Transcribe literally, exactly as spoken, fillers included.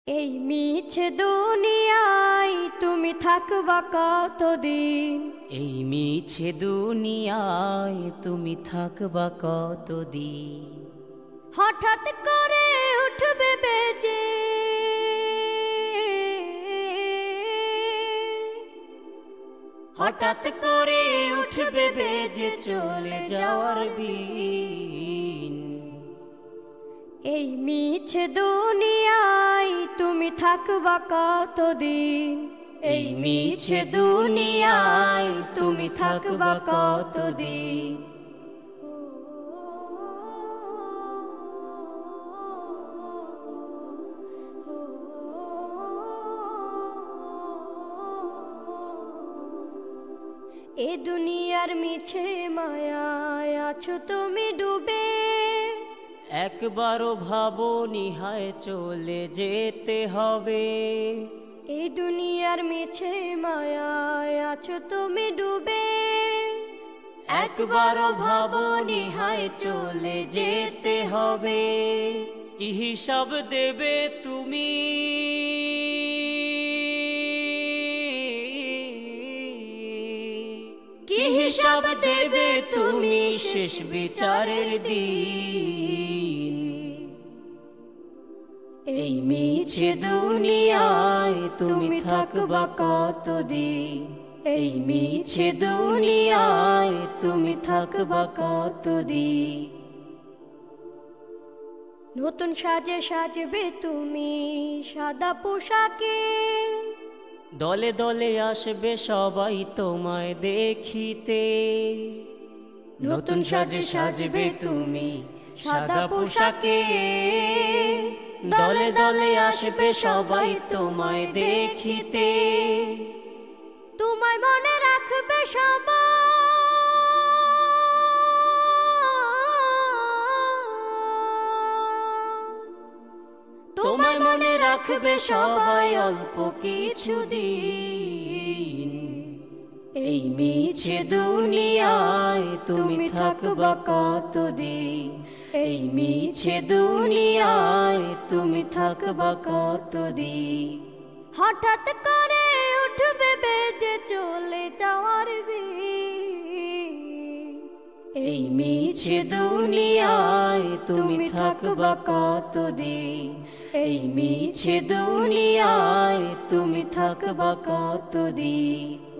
এই মিছে দুনিয়ায় তুমি থাকবা কতদিন? এই মিছে দুনিয়ায় তুমি থাকবা কতদিন? হঠাৎ করে উঠবে বেজে হঠাৎ করে উঠবে বেজে চলে যাওয়ার বিন। এই মিছে দুনিয়ায় তুমি থাকবা কতদিন? এই মিছে দুনিয়ায় তুমি থাকবা কতদিন? এ দুনিয়ার মিছে মায়ায় আছো তুমি ডুবে, একবারও ভাবো নিহায় চলে যেতে হবে। এই দুনিয়ার মিছে মায়ায় আছো তুমি ডুবে, একবারও ভাবো নিহায় চলে যেতে হবে। কি হিসাব দেবে তুমি? কি হিসাব দেবে তুমি শেষ বিচারের দিন? এই মিছে দুনিয়ায় তুমি থাকবা কতদিন? এই মিছে দুনিয়ায় তুমি থাকবা কতদিন? নতুন সাজে সাজবে তুমি সাদা পোশাকে, দলে দলে আসবে সবাই তোমায় দেখিতে। নতুন সাজে সাজবে তুমি সাদা পোশাকে, দলে দলে আসবে সবাই তোমায় দেখিতে। তোমায় মনে রাখবে সবাই, তোমায় মনে রাখবে সবাই অল্প কিছু দিন। এই মিছে দুনিয়ায় তুমি থাকবা কতদিন? এই মিছে দুনিয়ায় তুমি থাকবা কতদিন? হঠাৎ করে উঠবে বেজে চলে যাওয়ার বিন। এই মিছে দুনিয়ায় তুমি থাকবা কতদিন? এই মিছে দুনিয়ায় তুমি থাকবা কতদিন?